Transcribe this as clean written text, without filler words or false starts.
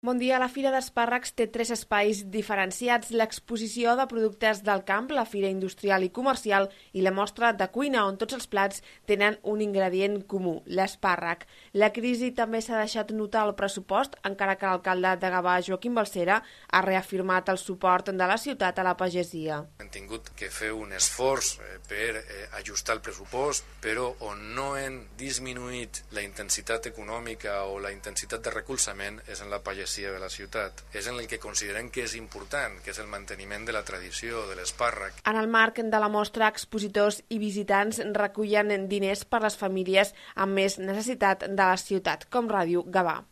Bon dia. La Fira d'Espàrrecs té 3 espais diferenciats: l'exposició de productes del camp, la Fira Industrial i Comercial i la mostra de cuina, on tots els plats tenen un ingredient comú, l'espàrrec. La crisi també s'ha deixat notar al pressupost, encara que l'alcalde de Gavà, Joaquim Balsera, ha reafirmat el suport de la ciutat a la pagesia. Hem tingut que fer un esforç per ajustar el pressupost, però on no hem disminuït la intensitat econòmica o la intensitat de recolzament és en la pagesia de la ciutat. És en el que considerem que és important, que és el manteniment de la tradició de l'espàrrec. En el marc de la mostra, expositors i visitants recullen diners per les famílies amb més necessitat de la ciutat, com Ràdio Gavà.